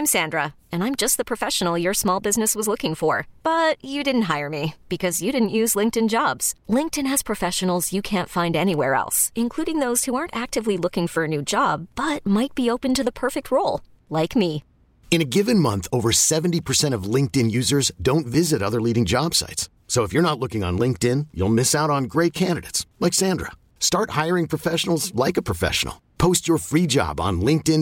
I'm Sandra, and I'm just the professional your small business was looking for. But you didn't hire me because you didn't use LinkedIn Jobs. LinkedIn has professionals you can't find anywhere else, including those who aren't actively looking for a new job, but might be open to the perfect role, like me. In a given month, over 70% of LinkedIn users don't visit other leading job sites. So if you're not looking on LinkedIn, you'll miss out on great candidates like Sandra. Start hiring professionals like a professional. Post your free job on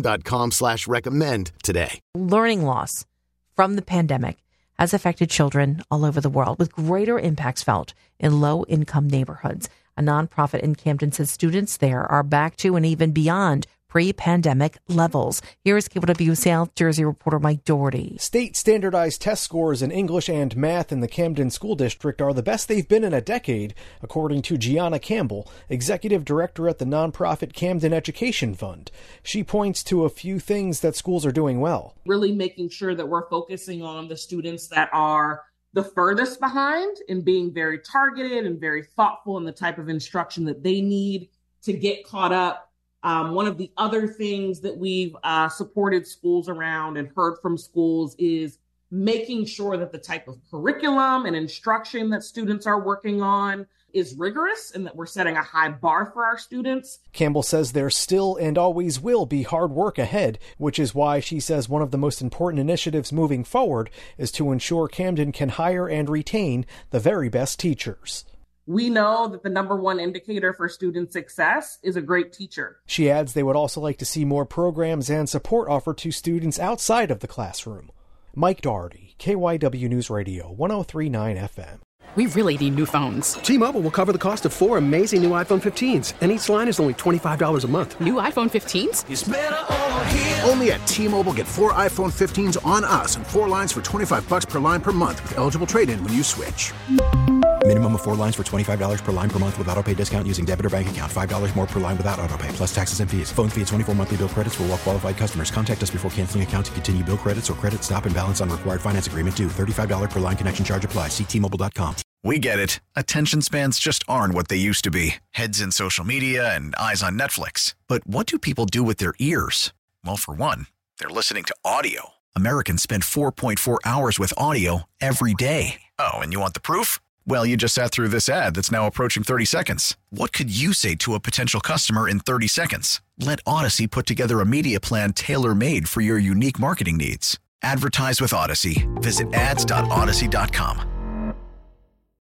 linkedin.com/recommend today. Learning loss from the pandemic has affected children all over the world, with greater impacts felt in low-income neighborhoods. A nonprofit in Camden says students there are back to and even beyond pre-pandemic levels. Here is KYW South Jersey reporter Mike Doherty. State standardized test scores in English and math in the Camden School District are the best they've been in a decade, according to Gianna Campbell, executive director at the nonprofit Camden Education Fund. She points to a few things that schools are doing well. Really making sure that we're focusing on the students that are the furthest behind and being very targeted and very thoughtful in the type of instruction that they need to get caught up. One of the other things that we've supported schools around and heard from schools is making sure that the type of curriculum and instruction that students are working on is rigorous and that we're setting a high bar for our students. Campbell says there still and always will be hard work ahead, which is why she says one of the most important initiatives moving forward is to ensure Camden can hire and retain the very best teachers. We know that the number one indicator for student success is a great teacher. She adds they would also like to see more programs and support offered to students outside of the classroom. Mike Doherty, KYW News Radio, 103.9 FM. We really need new phones. T-Mobile will cover the cost of 4 amazing new iPhone 15s, and each line is only $25 a month. New iPhone 15s? It's better over here. Only at T-Mobile, get 4 iPhone 15s on us and 4 lines for $25 per line per month with eligible trade-in when you switch. Minimum of 4 lines for $25 per line per month with autopay discount using debit or bank account. $5 more per line without autopay, plus taxes and fees. Phone fee at 24 monthly bill credits for well-qualified customers. Contact us before canceling account to continue bill credits or credit stop and balance on required finance agreement due. $35 per line connection charge applies. See T-Mobile.com. We get it. Attention spans just aren't what they used to be. Heads in social media and eyes on Netflix. But what do people do with their ears? Well, for one, they're listening to audio. Americans spend 4.4 hours with audio every day. Oh, and you want the proof? Well, you just sat through this ad that's now approaching 30 seconds. What could you say to a potential customer in 30 seconds? Let Odyssey put together a media plan tailor-made for your unique marketing needs. Advertise with Odyssey. Visit ads.odyssey.com.